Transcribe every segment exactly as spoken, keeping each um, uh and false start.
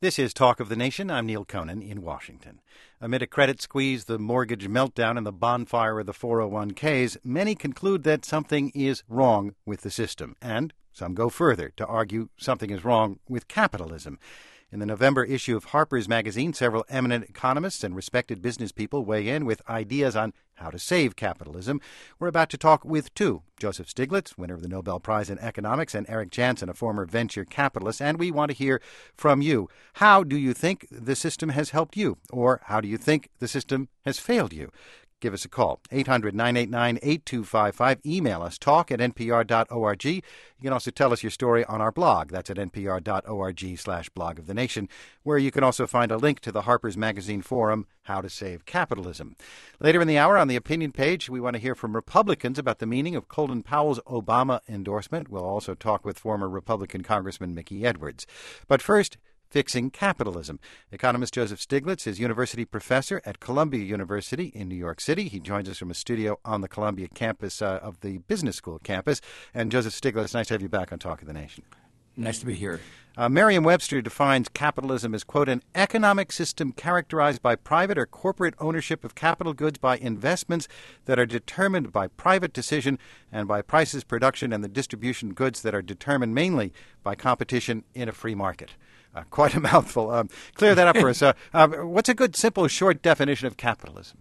This is Talk of the Nation. I'm Neil Conan in Washington. Amid a credit squeeze, the mortgage meltdown, and the bonfire of the four oh one k's, many conclude that something is wrong with the system. And some go further to argue something is wrong with capitalism. In the November issue of Harper's Magazine, several eminent economists and respected business people weigh in with ideas on how to save capitalism. We're about to talk with two, Joseph Stiglitz, winner of the Nobel Prize in Economics, and Eric Jansen, a former venture capitalist, and we want to hear from you. How do you think the system has helped you, or how do you think the system has failed you? Give us a call, eight hundred, nine eight nine, eight two five five. Email us, talk at n p r dot org. You can also tell us your story on our blog. That's at n p r dot org slash blog of the nation, where you can also find a link to the Harper's Magazine forum, How to Save Capitalism. Later in the hour on the opinion page, we want to hear from Republicans about the meaning of Colin Powell's Obama endorsement. We'll also talk with former Republican Congressman Mickey Edwards. But first, fixing capitalism. Economist Joseph Stiglitz is university professor at Columbia University in New York City. He joins us from a studio on the Columbia campus uh, of the Business School campus. And Joseph Stiglitz, nice to have you back on Talk of the Nation. Nice to be here. Uh, Merriam-Webster defines capitalism as, quote, an economic system characterized by private or corporate ownership of capital goods by investments that are determined by private decision and by prices, production, and the distribution of goods that are determined mainly by competition in a free market. Uh, quite a mouthful. Um, clear that up for us. Uh, uh, what's a good, simple, short definition of capitalism?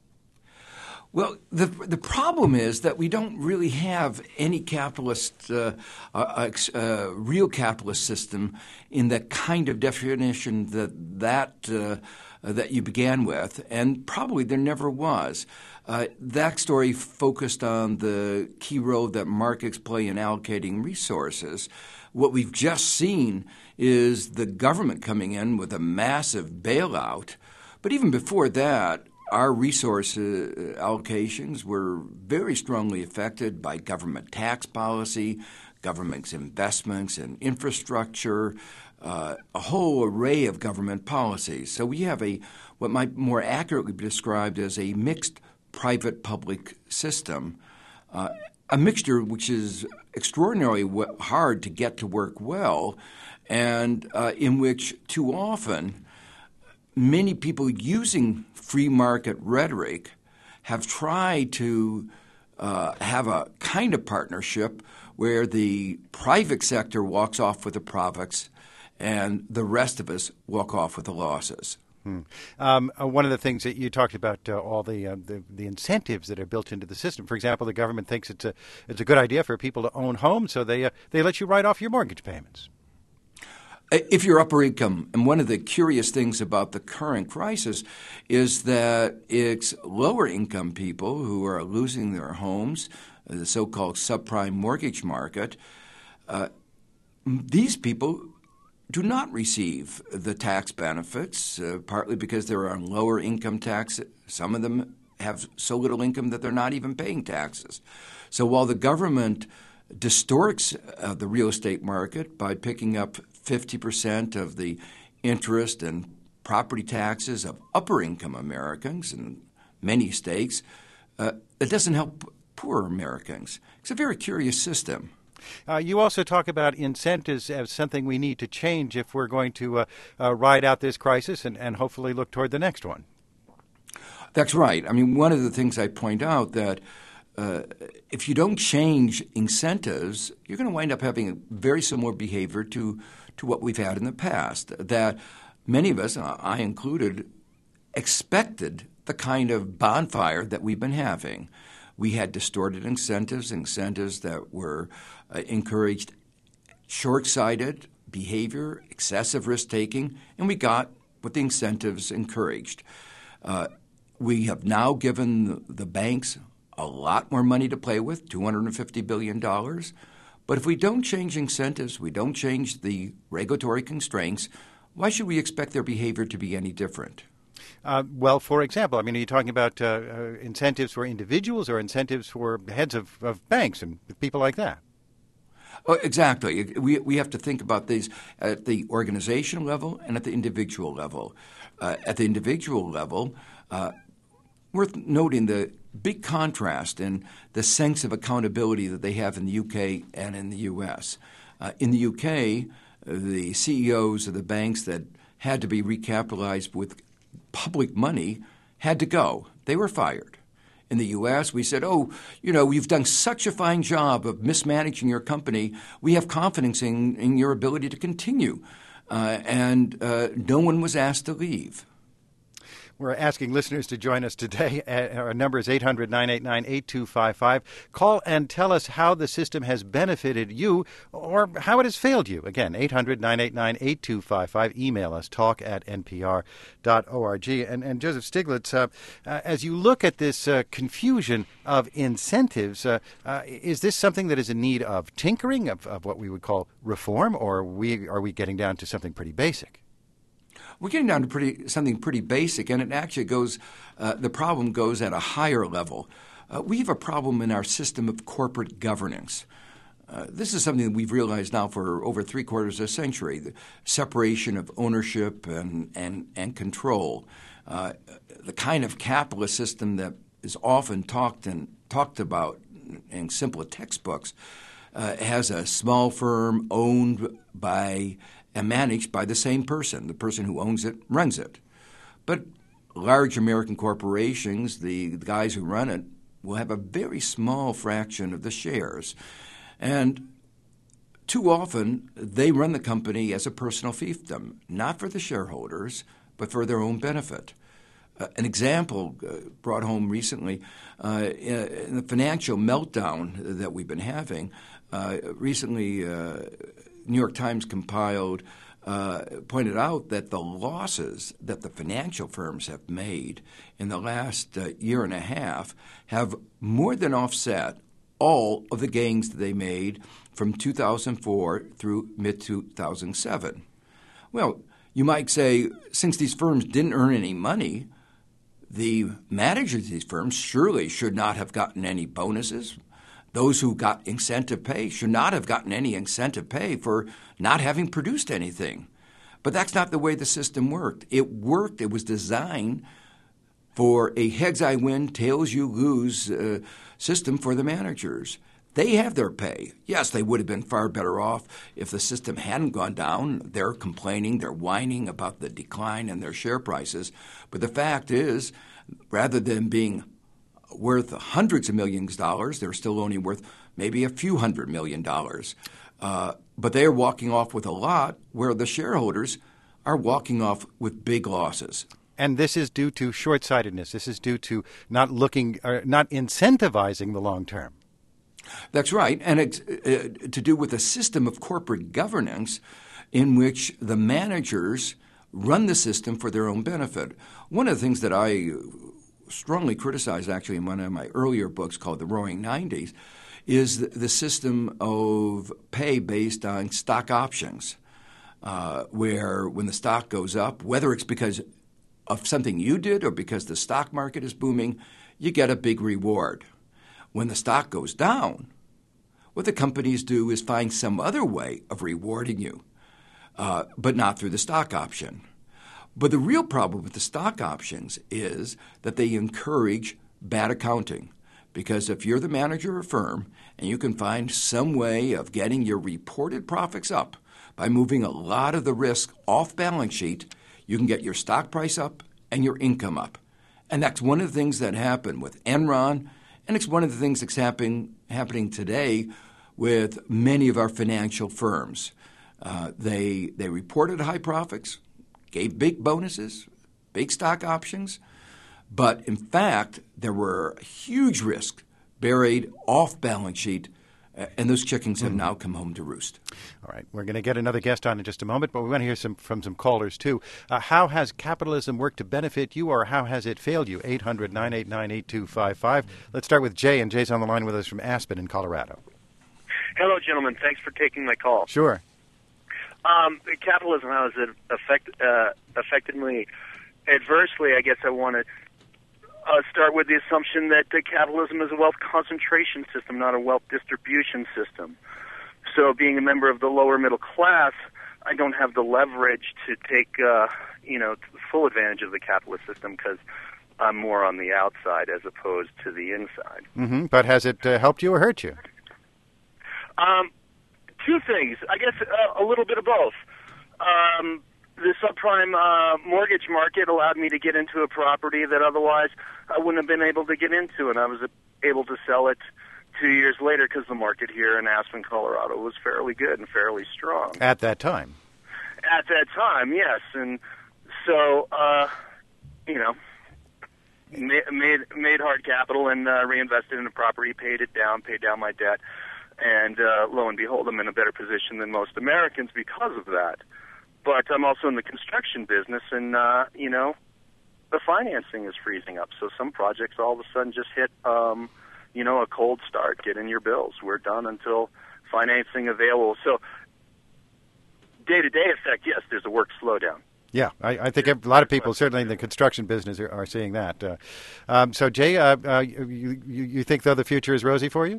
Well, the the problem is that we don't really have any capitalist, uh, uh, uh, real capitalist system in the kind of definition that that uh, that you began with, and probably there never was. Uh, that story focused on the key role that markets play in allocating resources. What we've just seen is the government coming in with a massive bailout. But even before that, our resource uh, allocations were very strongly affected by government tax policy, government's investments in infrastructure, uh, a whole array of government policies. So we have a what might more accurately be described as a mixed private-public system, uh, a mixture which is extraordinarily w- hard to get to work well, and uh, in which too often many people using free market rhetoric have tried to uh, have a kind of partnership where the private sector walks off with the profits and the rest of us walk off with the losses. Hmm. Um, uh, one of the things that you talked about, uh, all the, uh, the the incentives that are built into the system. For example, the government thinks it's a it's a good idea for people to own homes, so they uh, they let you write off your mortgage payments. If you're upper income, and one of the curious things about the current crisis is that it's lower income people who are losing their homes, the so-called subprime mortgage market. Uh, these people do not receive the tax benefits, uh, partly because they're on lower income tax. Some of them have so little income that they're not even paying taxes. So while the government distorts uh, the real estate market by picking up fifty percent of the interest and property taxes of upper income Americans in many states, uh, it doesn't help poorer Americans. It's a very curious system. Uh, you also talk about incentives as something we need to change if we're going to uh, uh, ride out this crisis and, and hopefully look toward the next one. That's right. I mean, one of the things I point out that uh, if you don't change incentives, you're going to wind up having a very similar behavior to, to what we've had in the past, that many of us, I included, expected the kind of bonfire that we've been having. We had distorted incentives, incentives that were uh, encouraged short-sighted behavior, excessive risk-taking, and we got what the incentives encouraged. Uh, we have now given the, the banks a lot more money to play with, two hundred fifty billion dollars. But if we don't change incentives, we don't change the regulatory constraints, why should we expect their behavior to be any different? Uh, well, for example, I mean, are you talking about uh, uh, incentives for individuals or incentives for heads of, of banks and people like that? Oh, exactly. We we have to think about these at the organizational level and at the individual level. Uh, at the individual level, uh, worth noting the big contrast in the sense of accountability that they have in the U K and in the U S. Uh, in the U K, the C E Os of the banks that had to be recapitalized with public money had to go. They were fired. In the U S, we said, oh, you know, you've done such a fine job of mismanaging your company. We have confidence in, in your ability to continue. Uh, and uh, no one was asked to leave. We're asking listeners to join us today. Our number is eight hundred, nine eight nine, eight two five five. Call and tell us how the system has benefited you or how it has failed you. Again, eight hundred, nine eight nine, eight two five five. Email us, talk at n p r dot org. And, and Joseph Stiglitz, uh, uh, as you look at this uh, confusion of incentives, uh, uh, is this something that is in need of tinkering, of, of what we would call reform, or are we, are we getting down to something pretty basic? We're getting down to pretty something pretty basic, and it actually goes, uh, the problem goes at a higher level. Uh, we have a problem in our system of corporate governance. Uh, this is something that we've realized now for over three quarters of a century, the separation of ownership and, and, and control. Uh, the kind of capitalist system that is often talked and talked about in simple textbooks uh, has a small firm owned by and managed by the same person. The person who owns it runs it. But large American corporations, the, the guys who run it, will have a very small fraction of the shares. And too often, they run the company as a personal fiefdom, not for the shareholders, but for their own benefit. Uh, an example uh, brought home recently, uh, in the financial meltdown that we've been having, uh, recently uh, New York Times compiled, uh, pointed out that the losses that the financial firms have made in the last uh, year and a half have more than offset all of the gains that they made from two thousand four through mid two thousand seven. Well, you might say, since these firms didn't earn any money, the managers of these firms surely should not have gotten any bonuses. Those who got incentive pay should not have gotten any incentive pay for not having produced anything. But that's not the way the system worked. It worked. It was designed for a heads I win, tails you lose uh, system for the managers. They have their pay. Yes, they would have been far better off if the system hadn't gone down. They're complaining, they're whining about the decline in their share prices. But the fact is, rather than being worth hundreds of millions of dollars, they're still only worth maybe a few hundred million dollars. Uh, but they're walking off with a lot where the shareholders are walking off with big losses. And this is due to short-sightedness. This is due to not looking, or not incentivizing the long term. That's right. And it's uh, to do with a system of corporate governance in which the managers run the system for their own benefit. One of the things that I strongly criticized, actually, in one of my earlier books called The Roaring Nineties, is the, the system of pay based on stock options, uh, where when the stock goes up, whether it's because of something you did or because the stock market is booming, you get a big reward. When the stock goes down, what the companies do is find some other way of rewarding you, uh, but not through the stock option. But the real problem with the stock options is that they encourage bad accounting. Because if you're the manager of a firm and you can find some way of getting your reported profits up by moving a lot of the risk off balance sheet, you can get your stock price up and your income up. And that's one of the things that happened with Enron, and it's one of the things that's happen, happening today with many of our financial firms. Uh, they, they reported high profits, gave big bonuses, big stock options, but in fact, there were huge risks buried off balance sheet, uh, and those chickens have mm. now come home to roost. All right. We're going to get another guest on in just a moment, but we want to hear some from some callers, too. Uh, how has capitalism worked to benefit you, or how has it failed you? eight hundred, nine eight nine, eight two five five. Let's start with Jay, and Jay's on the line with us from Aspen in Colorado. Hello, gentlemen. Thanks for taking my call. Sure. Um, capitalism, how has it affect, uh, affected me adversely? I guess I want to uh, start with the assumption that uh, capitalism is a wealth concentration system, not a wealth distribution system. So being a member of the lower middle class, I don't have the leverage to take, uh, you know, full advantage of the capitalist system because I'm more on the outside as opposed to the inside. Mm-hmm. But has it uh, helped you or hurt you? Um, two things. I guess uh, a little bit of both. Um, the subprime uh, mortgage market allowed me to get into a property that otherwise I wouldn't have been able to get into, and I was able to sell it two years later because the market here in Aspen, Colorado was fairly good and fairly strong. At that time? At that time, yes. And so, uh, you know, made, made made hard capital and uh, reinvested in the property, paid it down, paid down my debt, and uh, lo and behold, I'm in a better position than most Americans because of that. But I'm also in the construction business, and, uh, you know, the financing is freezing up. So some projects all of a sudden just hit, um, you know, a cold start. Get in your bills. We're done until financing available. So day-to-day effect, yes, there's a work slowdown. Yeah, I, I think a lot of people, certainly in the construction business, are, are seeing that. Uh, um, so, Jay, uh, uh, you, you, you think, though, the future is rosy for you?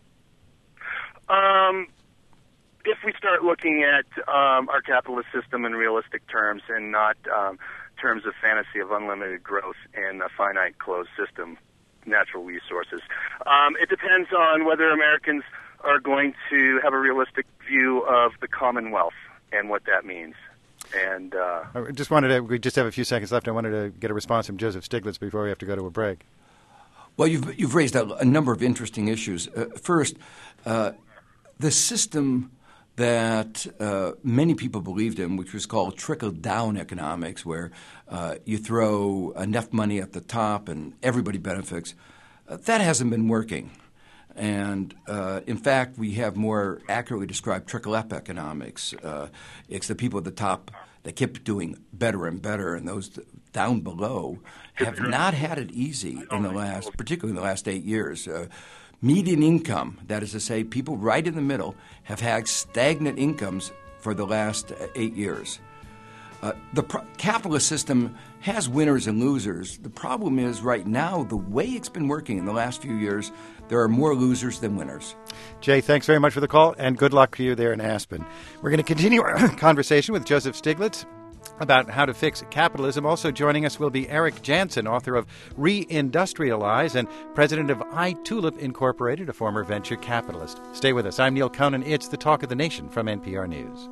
Um, if we start looking at um, our capitalist system in realistic terms and not um, terms of fantasy of unlimited growth in a finite closed system, natural resources, um, it depends on whether Americans are going to have a realistic view of the Commonwealth and what that means. And uh, I just wanted to, we just have a few seconds left. I wanted to get a response from Joseph Stiglitz before we have to go to a break. Well, you've, you've raised a, a number of interesting issues. Uh, first, uh, the system that uh, many people believed in, which was called trickle-down economics, where uh, you throw enough money at the top and everybody benefits, uh, that hasn't been working. And uh, in fact, we have more accurately described trickle-up economics. Uh, it's the people at the top that kept doing better and better, and those down below have not had it easy in the last, particularly in the last eight years. Uh, median income, that is to say, people right in the middle, have had stagnant incomes for the last eight years. Uh, the pro- capitalist system has winners and losers. The problem is right now, the way it's been working in the last few years, there are more losers than winners. Jay, thanks very much for the call, and good luck to you there in Aspen. We're going to continue our conversation with Joseph Stiglitz about how to fix capitalism. Also joining us will be Eric Jansen, author of Reindustrialize and president of iTulip Incorporated, a former venture capitalist. Stay with us. I'm Neil Conan. It's the Talk of the Nation from N P R News.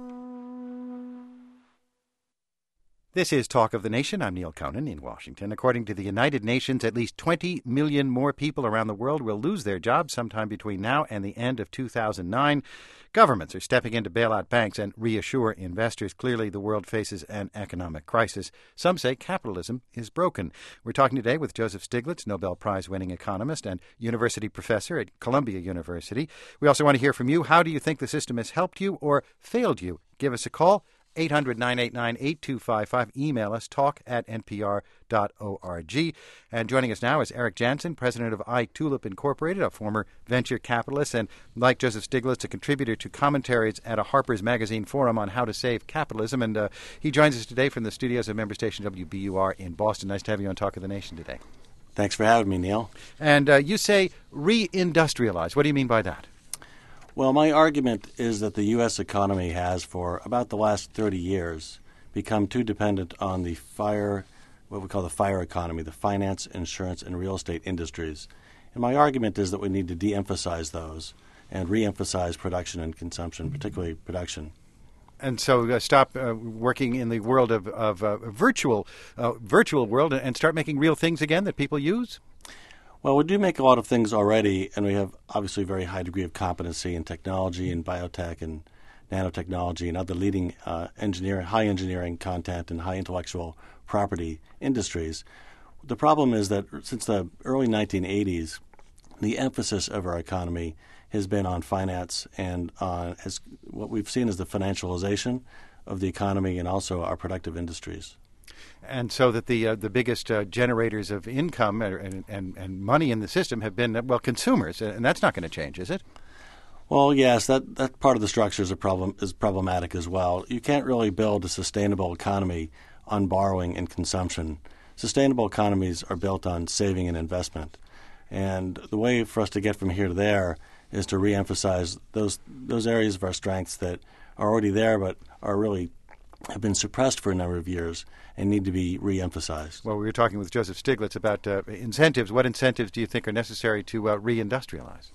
This is Talk of the Nation. I'm Neil Conan in Washington. According to the United Nations, at least twenty million more people around the world will lose their jobs sometime between now and the end of two thousand nine. Governments are stepping in to bail out banks and reassure investors. Clearly, the world faces an economic crisis. Some say capitalism is broken. We're talking today with Joseph Stiglitz, Nobel Prize-winning economist and university professor at Columbia University. We also want to hear from you. How do you think the system has helped you or failed you? Give us a call. eight hundred, nine eight nine, eight two five five. Email us, talk at n p r dot org. And joining us now is Eric Jansen, president of iTulip Incorporated, a former venture capitalist, and like Joseph Stiglitz, a contributor to commentaries at a Harper's Magazine forum on how to save capitalism. And uh, he joins us today from the studios of member station W B U R in Boston. Nice to have you on Talk of the Nation today. Thanks for having me, Neil. And uh, you say reindustrialize. What do you mean by that? Well, my argument is that the U S economy has, for about the last thirty years, become too dependent on the fire, what we call the fire economy, the finance, insurance, and real estate industries. And my argument is that we need to de-emphasize those and re-emphasize production and consumption, particularly production. And so uh, stop uh, working in the world of, of uh, virtual uh, virtual world and start making real things again that people use? Well, we do make a lot of things already, and we have obviously a very high degree of competency in technology and biotech and nanotechnology and other leading uh, engineering, high engineering content and high intellectual property industries. The problem is that since the early nineteen eighties, the emphasis of our economy has been on finance and on as what we've seen as the financialization of the economy and also our productive industries. And so that the uh, the biggest uh, generators of income and, and, and money in the system have been, uh, well, consumers. And that's not going to change, is it? Well, yes, that, that part of the structure is, a problem, is problematic as well. You can't really build a sustainable economy on borrowing and consumption. Sustainable economies are built on saving and investment. And the way for us to get from here to there is to reemphasize those those areas of our strengths that are already there but are really have been suppressed for a number of years and need to be re-emphasized. Well, we were talking with Joseph Stiglitz about uh, incentives. What incentives do you think are necessary to uh, reindustrialize?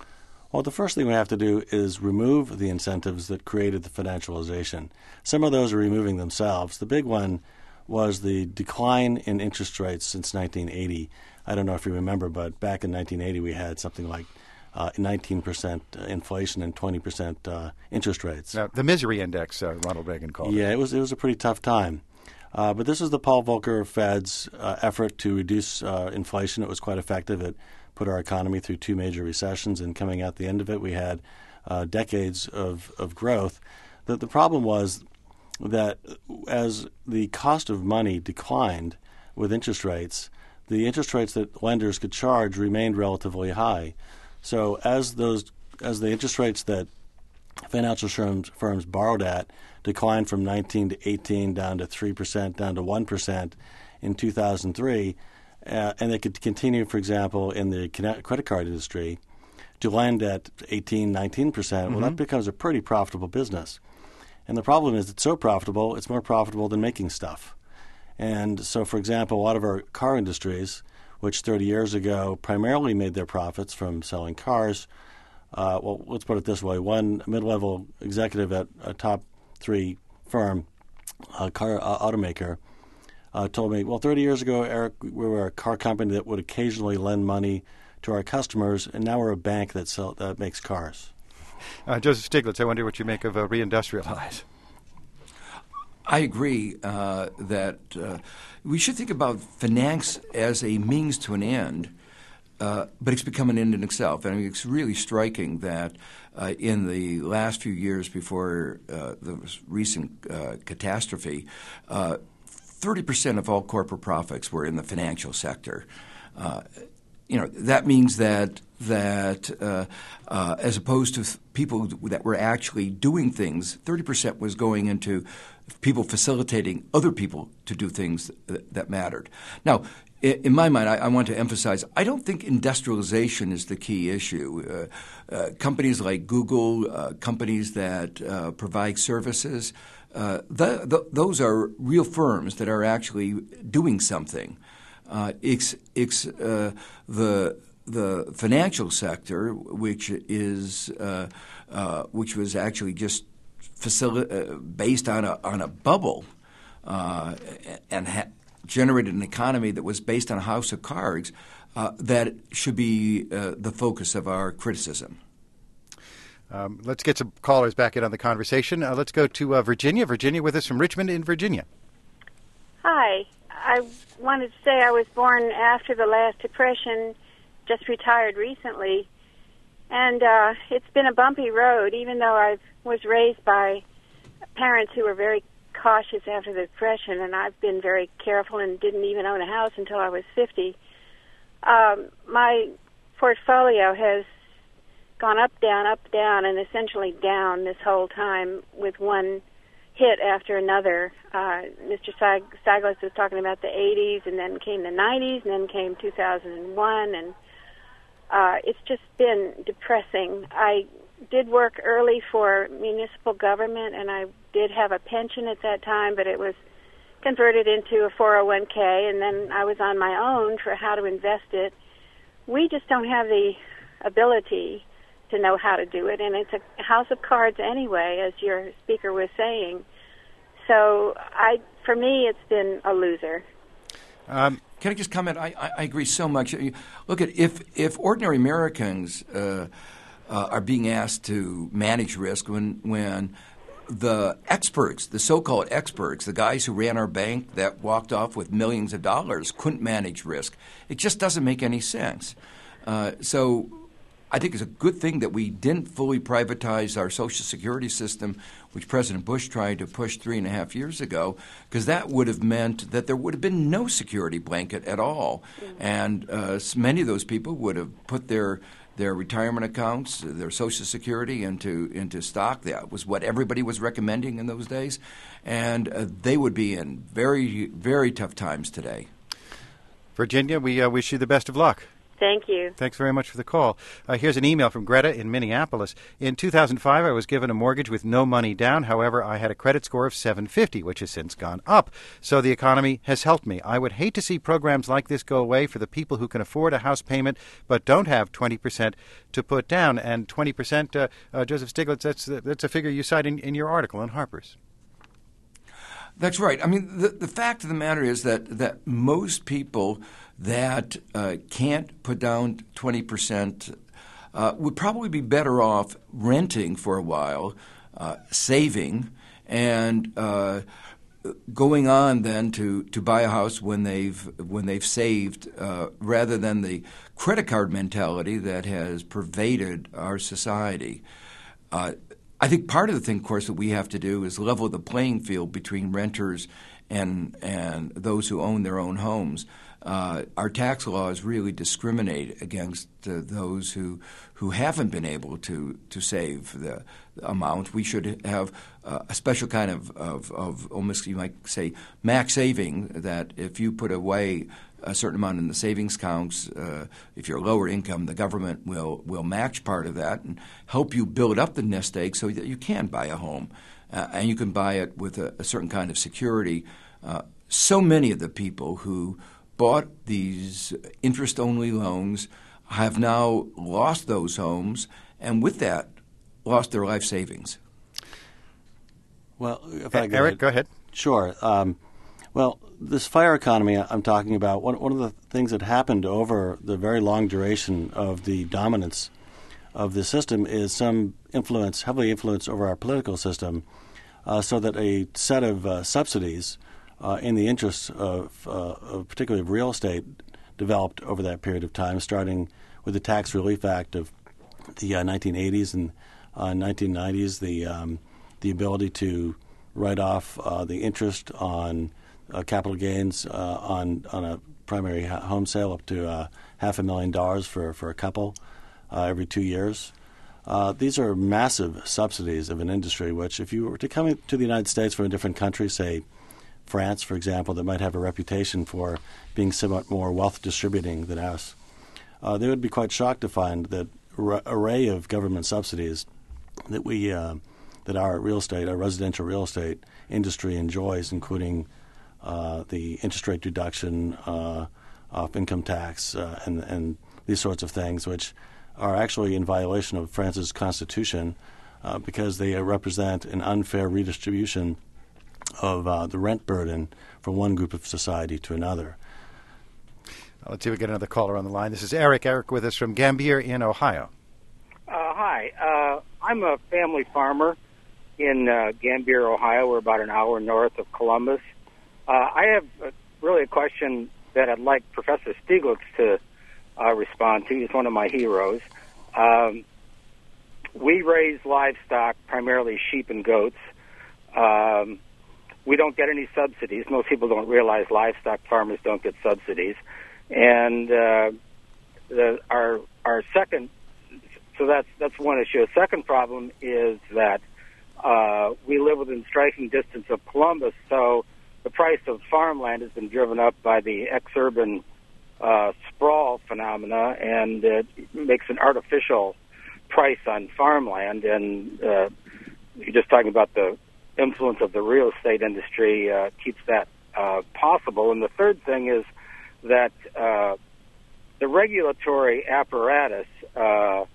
Well, the first thing we have to do is remove the incentives that created the financialization. Some of those are removing themselves. The big one was the decline in interest rates since nineteen eighty. I don't know if you remember, but back in nineteen eighty we had something like uh, nineteen percent inflation and twenty percent uh, interest rates. Now, the misery index, uh, Ronald Reagan called yeah, it. Yeah, it was, it was a pretty tough time. Uh, but this is the Paul Volcker Fed's uh, effort to reduce uh, inflation. It was quite effective. It put our economy through two major recessions, and coming out the end of it, we had uh, decades of, of growth. The, the problem was that as the cost of money declined with interest rates, the interest rates that lenders could charge remained relatively high. So as those as the interest rates that financial firms, firms borrowed at declined from nineteen to eighteen down to three percent, down to one percent in two thousand three, uh, and they could continue, for example, in the credit card industry to lend at eighteen, nineteen percent, mm-hmm. well, that becomes a pretty profitable business. And the problem is it's so profitable, it's more profitable than making stuff. And so, for example, a lot of our car industries, which thirty years ago primarily made their profits from selling cars, uh, well, let's put it this way. One mid-level executive at a top three firm, a car uh, automaker, uh, told me, well, thirty years ago, Eric, we were a car company that would occasionally lend money to our customers, and now we're a bank that, sell, that makes cars. Uh, Joseph Stiglitz, I wonder what you make of uh, reindustrialize. I agree uh, that uh, we should think about finance as a means to an end, uh, but it's become an end in itself. And I mean, it's really striking that uh, in the last few years before uh, the recent uh, catastrophe, uh, thirty percent of all corporate profits were in the financial sector. Uh, You know, that means that that uh, uh, as opposed to f- people that were actually doing things, thirty percent was going into people facilitating other people to do things that, that mattered. Now, in, in my mind, I, I want to emphasize, I don't think industrialization is the key issue. Uh, uh, companies like Google, uh, companies that uh, provide services, uh, the, the, those are real firms that are actually doing something. Uh, it's it's uh, the the financial sector, which is uh, uh, which was actually just facili- uh, based on a on a bubble, uh, and ha- generated an economy that was based on a house of cards. Uh, that should be uh, the focus of our criticism. Um, let's get some callers back in on the conversation. Uh, let's go to uh, Virginia. Virginia with us from Richmond in Virginia. Hi. I wanted to say I was born after the last Depression, just retired recently, and uh, it's been a bumpy road, even though I was raised by parents who were very cautious after the Depression, and I've been very careful and didn't even own a house until I was fifty. Um, my portfolio has gone up, down, up, down, and essentially down this whole time with one hit after another. Uh, Mister Sag- Stiglitz was talking about the eighties, and then came the nineties, and then came two thousand one, and uh, it's just been depressing. I did work early for municipal government, and I did have a pension at that time, but it was converted into a four oh one k, and then I was on my own for how to invest it. We just don't have the ability to know how to do it, and it's a house of cards anyway, as your speaker was saying. So, I, for me, it's been a loser. Um, Can I just comment? I, I, I agree so much. Look at if if ordinary Americans uh, uh, are being asked to manage risk when when the experts, the so-called experts, the guys who ran our bank that walked off with millions of dollars, couldn't manage risk, it just doesn't make any sense. Uh, so. I think it's a good thing that we didn't fully privatize our Social Security system, which President Bush tried to push three and a half years ago, because that would have meant that there would have been no security blanket at all. Mm-hmm. And uh, many of those people would have put their their retirement accounts, their Social Security into, into stock. That was what everybody was recommending in those days. And uh, they would be in very, very tough times today. Virginia, we uh, wish you the best of luck. Thank you. Thanks very much for the call. Uh, here's an email from Greta in Minneapolis. In two thousand five, I was given a mortgage with no money down. However, I had a credit score of seven fifty, which has since gone up. So the economy has helped me. I would hate to see programs like this go away for the people who can afford a house payment but don't have twenty percent to put down. And twenty percent, uh, uh, Joseph Stiglitz, that's, that's a figure you cite in, in your article in Harper's. That's right. I mean, the, the fact of the matter is that, that most people that uh, can't put down twenty percent uh, would probably be better off renting for a while, uh, saving, and uh, going on then to, to buy a house when they've when they've saved, uh, rather than the credit card mentality that has pervaded our society. Uh, I think part of the thing, of course, that we have to do is level the playing field between renters and and those who own their own homes. Uh, our tax laws really discriminate against uh, those who who haven't been able to to save the, the amount. We should have uh, a special kind of, of, of almost, you might say, max saving, that if you put away a certain amount in the savings accounts, uh, if you're lower income, the government will will match part of that and help you build up the nest egg so that you can buy a home, uh, and you can buy it with a, a certain kind of security. Uh, so many of the people who bought these interest-only loans have now lost those homes, and with that, lost their life savings. Well, if I Eric, ahead. go ahead. Sure. Um, well, this fire economy I'm talking about, one, one of the things that happened over the very long duration of the dominance of the system is some influence, heavily influence over our political system, uh, so that a set of uh, subsidies uh, in the interests of, uh, of particularly of real estate developed over that period of time, starting with the Tax Relief Act of the uh, nineteen eighties and uh, nineteen nineties, the um, the ability to write off uh, the interest on uh, capital gains uh, on on a primary ha- home sale up to uh, half a million dollars for, for a couple uh, every two years. Uh, these are massive subsidies of an industry which, if you were to come to the United States from a different country, say France, for example, that might have a reputation for being somewhat more wealth distributing than us, uh, they would be quite shocked to find that r- array of government subsidies that we uh, that our real estate, our residential real estate industry enjoys, including uh, the interest rate reduction uh, of income tax uh, and and these sorts of things, which are actually in violation of France's constitution uh, because they represent an unfair redistribution of uh, the rent burden from one group of society to another. Uh, let's see if we get another caller on the line. This is Eric. Eric with us from Gambier in Ohio. Uh, hi. Uh, I'm a family farmer in uh, Gambier, Ohio. We're about an hour north of Columbus. Uh, I have uh, really a question that I'd like Professor Stiglitz to uh, respond to. He's one of my heroes. Um, we raise livestock, primarily sheep and goats. Um, we don't get any subsidies. Most people don't realize livestock farmers don't get subsidies. And uh, the, our our second, so that's that's one issue. A second problem is that uh, we live within striking distance of Columbus, so the price of farmland has been driven up by the exurban uh, sprawl phenomena, and it makes an artificial price on farmland. And uh, you're just talking about the influence of the real estate industry uh, keeps that uh, possible. And the third thing is that uh, the regulatory apparatus uh,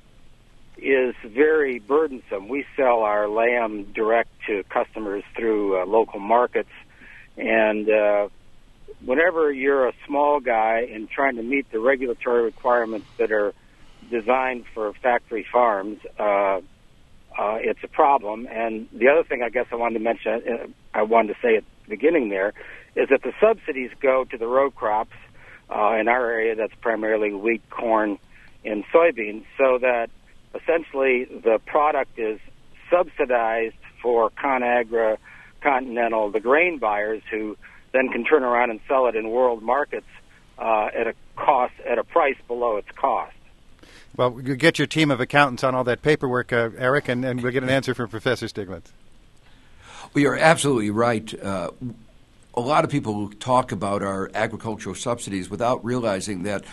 is very burdensome. We sell our lamb direct to customers through uh, local markets, and uh, whenever you're a small guy and trying to meet the regulatory requirements that are designed for factory farms, uh, uh, it's a problem. And the other thing I guess I wanted to mention, uh, I wanted to say at the beginning there, is that the subsidies go to the row crops. Uh, in our area, that's primarily wheat, corn, and soybeans, so that essentially the product is subsidized for ConAgra, Continental, the grain buyers, who then can turn around and sell it in world markets uh, at a cost, at a price below its cost. Well, you get your team of accountants on all that paperwork, uh, Eric, and, and we'll get an answer from Professor Stiglitz. Well, you're absolutely right. Uh, a lot of people talk about our agricultural subsidies without realizing that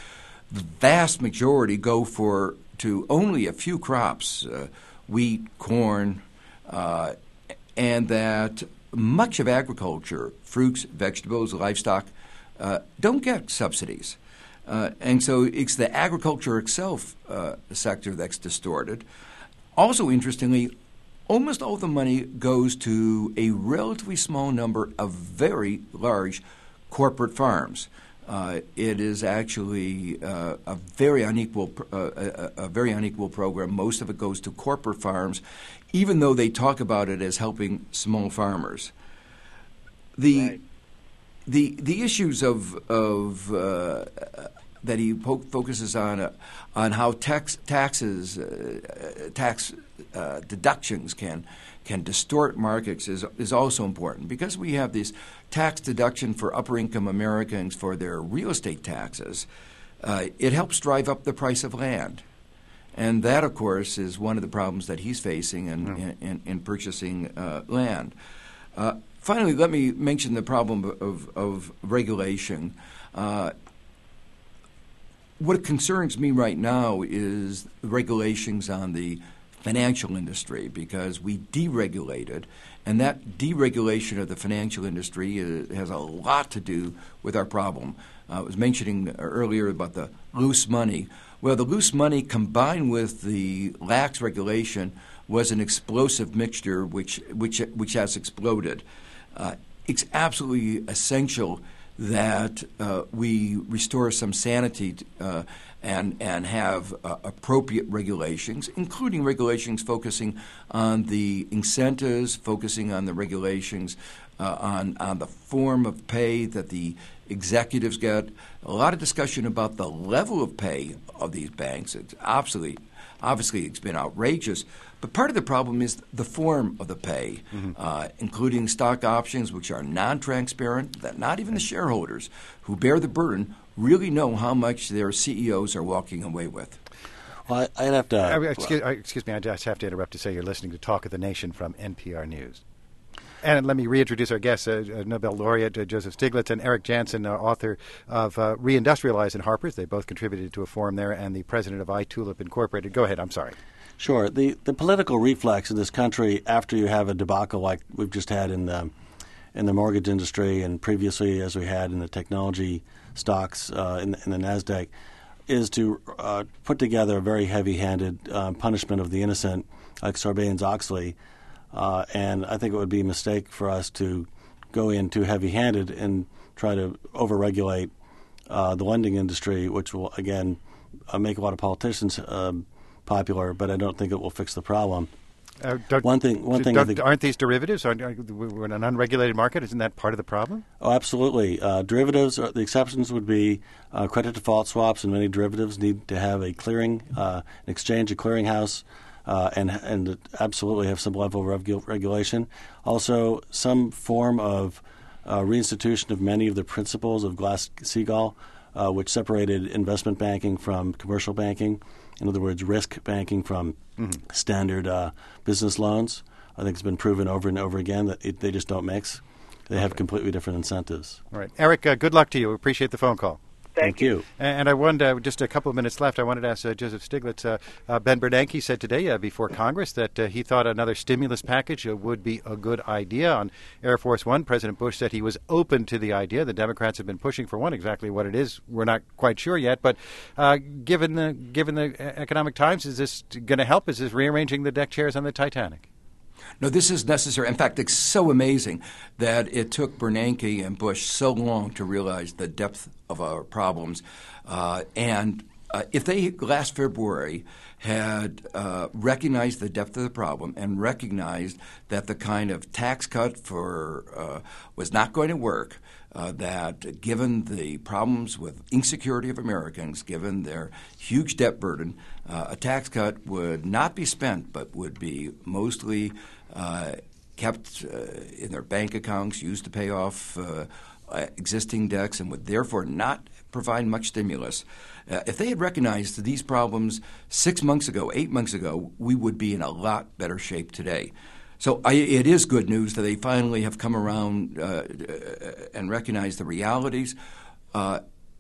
the vast majority go for to only a few crops, uh, wheat, corn, uh, and that much of agriculture, fruits, vegetables, livestock, uh, don't get subsidies. Uh, and so it's the agriculture itself uh, sector that's distorted. Also, interestingly, almost all the money goes to a relatively small number of very large corporate farms. Uh, it is actually uh, a very unequal, uh, a, a very unequal program. Most of it goes to corporate farms, even though they talk about it as helping small farmers. The Right. the the issues of of uh, that he po- focuses on uh, on how tax taxes uh, tax uh, deductions can can distort markets is is also important, because we have this tax deduction for upper income Americans for their real estate taxes. Uh, it helps drive up the price of land. And that, of course, is one of the problems that he's facing in, mm. in, in, in purchasing uh, land. Uh, finally, let me mention the problem of, of regulation. Uh, what concerns me right now is regulations on the financial industry, because we deregulated, and that deregulation of the financial industry uh, has a lot to do with our problem. Uh, I was mentioning earlier about the loose money. Well, the loose money combined with the lax regulation was an explosive mixture which which which has exploded. Uh, it's absolutely essential that uh, we restore some sanity uh, and and have uh, appropriate regulations, including regulations focusing on the incentives, focusing on the regulations uh, on on the form of pay that the executives get. A lot of discussion about the level of pay of these banks. It's obviously, obviously it's been outrageous. But part of the problem is the form of the pay, mm-hmm. uh, including stock options, which are non-transparent, that not even the shareholders who bear the burden really know how much their C E Os are walking away with. Well, I'd have to... Uh, excuse, uh, excuse me, I just have to interrupt to say you're listening to Talk of the Nation from N P R News. And let me reintroduce our guests, uh, uh, Nobel laureate uh, Joseph Stiglitz and Eric Jansen, uh, author of uh, Reindustrialize in Harper's. They both contributed to a forum there, and the president of iTulip Incorporated. Go ahead, I'm sorry. Sure. The the political reflex in this country after you have a debacle like we've just had in the, in the mortgage industry and previously as we had in the technology stocks uh, in, in the NASDAQ is to uh, put together a very heavy-handed uh, punishment of the innocent like Sarbanes-Oxley. Uh, and I think it would be a mistake for us to go in too heavy-handed and try to overregulate uh, the lending industry, which will, again, uh, make a lot of politicians um, popular, but I don't think it will fix the problem. Uh, one thing, one thing. I think, aren't these derivatives? Aren't, we're in an unregulated market. Isn't that part of the problem? Oh, absolutely. Uh, derivatives. Are, the exceptions would be uh, credit default swaps, and many derivatives need to have a clearing, uh, an exchange, a clearinghouse. Uh, and and absolutely have some level of regu- regulation. Also, some form of uh, reinstitution of many of the principles of Glass-Steagall, uh, which separated investment banking from commercial banking. In other words, risk banking from mm-hmm. standard uh, business loans. I think it's been proven over and over again that it, they just don't mix. They okay. have completely different incentives. All right. Eric, uh, good luck to you. We appreciate the phone call. Thank, Thank you. you. And I wanted, uh, just a couple of minutes left, I wanted to ask uh, Joseph Stiglitz. Uh, uh, Ben Bernanke said today uh, before Congress that uh, he thought another stimulus package uh, would be a good idea. On Air Force One, President Bush said he was open to the idea. The Democrats have been pushing for one. Exactly what it is, we're not quite sure yet. But uh, given the given the economic times, is this going to help? Is this rearranging the deck chairs on the Titanic? No, this is necessary. In fact, it's so amazing that it took Bernanke and Bush so long to realize the depth of our problems. Uh, and uh, if they last February had uh, recognized the depth of the problem and recognized that the kind of tax cut for uh, was not going to work, uh, that given the problems with insecurity of Americans, given their huge debt burden, uh, a tax cut would not be spent but would be mostly uh, kept uh, in their bank accounts, used to pay off uh, uh, existing debts, and would therefore not provide much stimulus. Uh, if they had recognized these problems six months ago, eight months ago, we would be in a lot better shape today. So I, it is good news that they finally have come around uh, and recognized the realities. Uh,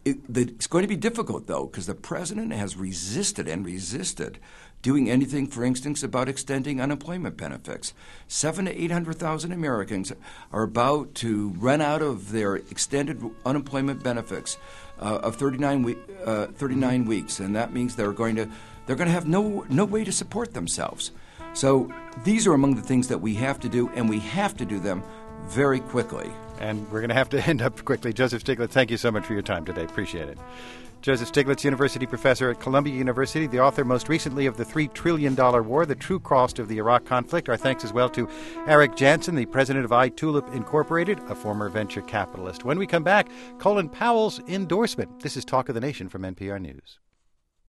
it, it's going to be difficult, though, because the president has resisted and resisted doing anything, for instance, about extending unemployment benefits. Seven to eight hundred thousand Americans are about to run out of their extended unemployment benefits uh, of thirty-nine, we, uh, thirty-nine weeks, and that means they're going to they're going to have no no way to support themselves. So these are among the things that we have to do, and we have to do them very quickly. And we're going to have to end up quickly. Joseph Stiglitz, thank you so much for your time today. Appreciate it. Joseph Stiglitz, University Professor at Columbia University, the author most recently of The three trillion dollars War, The True Cost of the Iraq Conflict. Our thanks as well to Eric Jansen, the president of iTulip Incorporated, a former venture capitalist. When we come back, Colin Powell's endorsement. This is Talk of the Nation from N P R News.